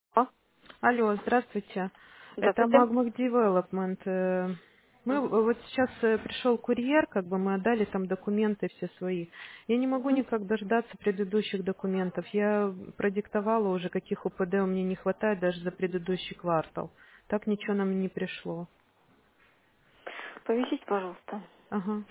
А, Алло, здравствуйте. Это здравствуйте. Magma Development. Мы Мгм. вот сейчас пришел курьер, как бы мы отдали там документы все свои. Я не могу Мгм. никак дождаться предыдущих документов. Я продиктовала уже, каких УПД у меня не хватает даже за предыдущий квартал. Так ничего нам не пришло. Повесите, пожалуйста. Ага.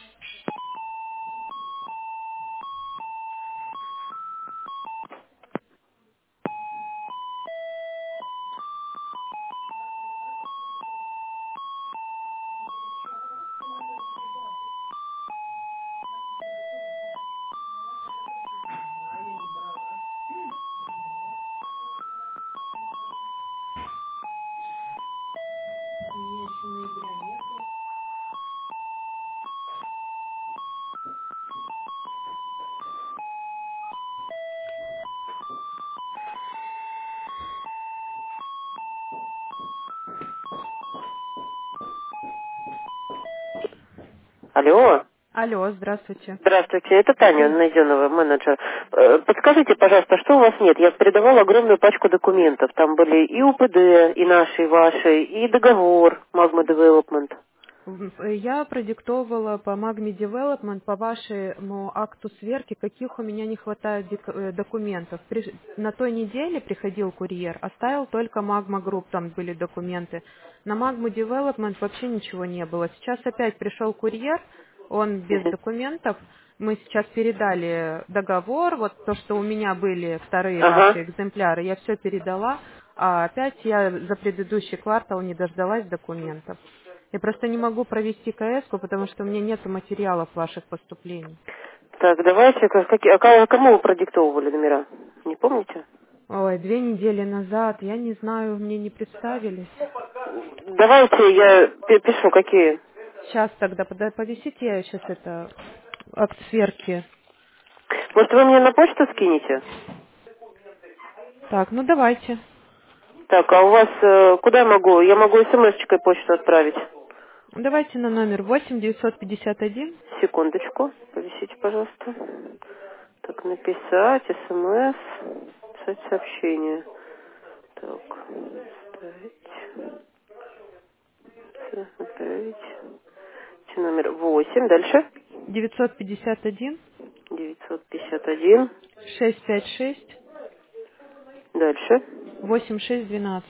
Алло. Алло, здравствуйте. Здравствуйте, это Таня Найденова, менеджер. Подскажите, пожалуйста, что у вас нет? Я передавала огромную пачку документов. Там были и УПД, и наши, и ваши, и договор Magma Development. Я продиктовывала по Magmi Development, по вашему акту сверки, каких у меня не хватает документов. На той неделе приходил курьер, оставил только Magma Group, там были документы. На Magma Development вообще ничего не было. Сейчас опять пришел курьер, он без Мгм. документов. Мы сейчас передали договор, вот то, что у меня были вторые Ага. ваши экземпляры, я все передала, а опять я за предыдущий квартал не дождалась документов. Я просто не могу провести КС-ку, потому что у меня нет материалов ваших поступлений. Так, давайте, кому вы продиктовывали номера? Не помните? Ой, 2 недели назад, я не знаю, мне не представились. Давайте я пишу, какие. Сейчас тогда повисите, я сейчас это акт сверки. Может, вы мне на почту скинете? Так, ну давайте. Так, а у вас куда я могу? Я могу смс-чкой почту отправить. Давайте на номер 8 951. Секундочку, повисите, пожалуйста. Так, написать, смс, писать сообщение. Так, отправить номер 8, дальше. 951 951, 656 дальше. 8612.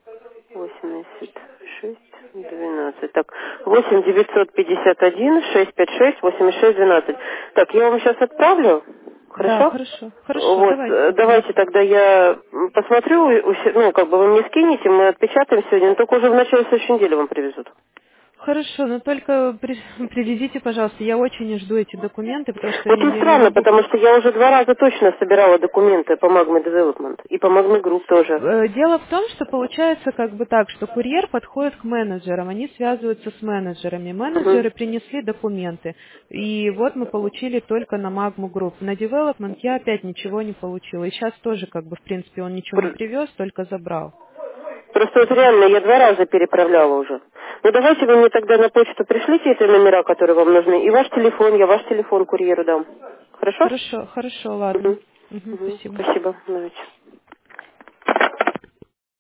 86 12. Так, 8 951 656 86 12. Так, я вам сейчас отправлю. Да, Хорошо? хорошо. Хорошо, Вот, давайте давайте отправьте. тогда я посмотрю, ну, как бы вы мне скинете, мы отпечатаем сегодня, но только уже в начале следующей недели вам привезут. Хорошо, но только привезите, пожалуйста. Я очень жду эти документы, потому что Очень я не странно, могу. потому что я уже 2 раза точно собирала документы по Magma Development и по Magma Group тоже. Дело в том, что получается как бы так, что курьер подходит к менеджерам, они связываются с менеджерами. Мгм. Менеджеры принесли документы, и вот мы получили только на Magma Group. На Development я опять ничего не получила. И сейчас тоже как бы в принципе он ничего не Пр- привез, только забрал. Просто вот реально я 2 раза переправляла уже. Ну давайте вы мне тогда на почту пришлите эти номера, которые вам нужны, и ваш телефон, я ваш телефон курьеру дам. Хорошо? Хорошо, хорошо, ладно. Угу. Мгм, Угу. спасибо. Спасибо. Давайте.